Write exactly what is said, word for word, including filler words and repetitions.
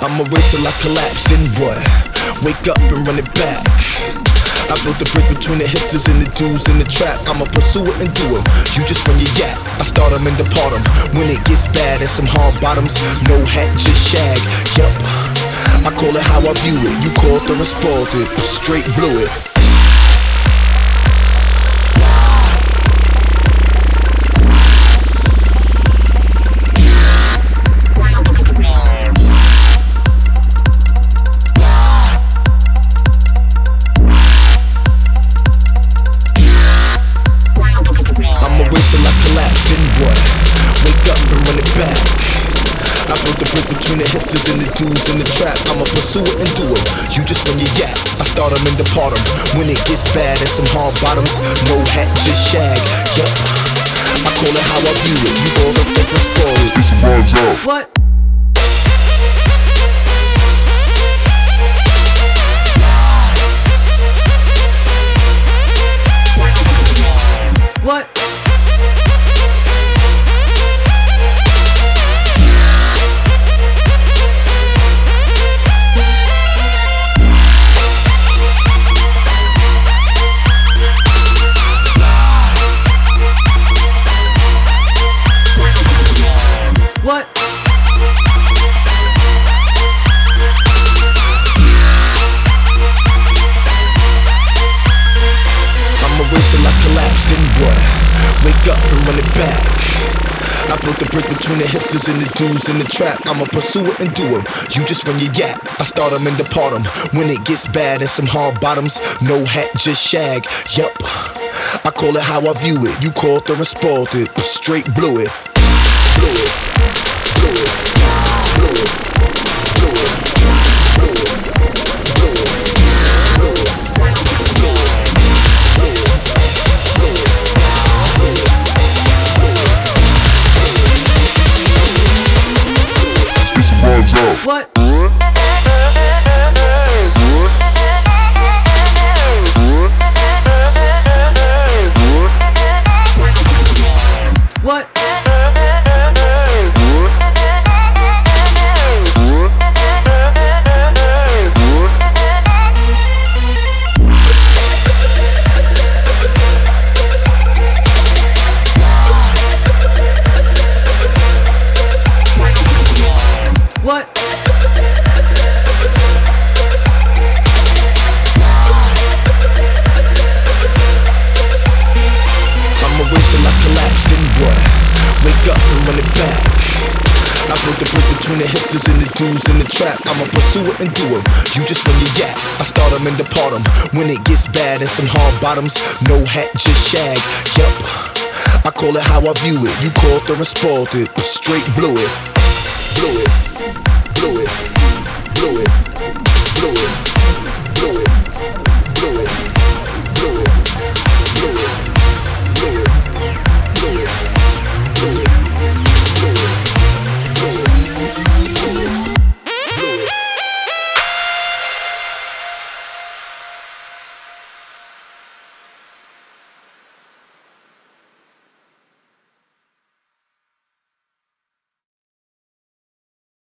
I'ma wait till I collapse, then what? Wake up and run it back. I built the bridge between the hipsters and the dudes in the trap. I'ma pursue it and do it. You just run your yap. I start them and depart them. When it gets bad and some hard bottoms, no hat, just shag. Yup, I call it how I view it. You called it and spoiled it. Straight blew it. I built the bridge between the hipsters and the dudes in the trap. I'ma pursue it and do it. You just run your yap. I start them and depart them. When it gets bad and some hard bottoms, no hat, just shag. Yup, I call it how I view it. You all the fucking spoil it. Get some rhymes out. What? What? What? I'ma wait till I collapse, then what? Wake up and run it back. I built the bridge between the hipsters and the dudes in the trap. I'ma pursue it and do it. You just run your yap. I start them and depart them. When it gets bad and some hard bottoms, no hat, just shag. Yup, I call it how I view it. You called it and spoiled it. Straight blew it. Blew it. Blew it. Blew it. Blew it. Blew it. Blew it. Blew it. What? What? What? I'ma wait till I collapse, then what? Wake up and run it back. I built the bridge between the hipsters and the dudes in the trap. I'ma pursue it and do it. You just run your yap. I start them and depart them. When it gets bad and some hard bottoms, no hat, just shag. Yup, I call it how I view it. You called it and spoiled it. Straight blew it. Blew it. Blew it. Blew it.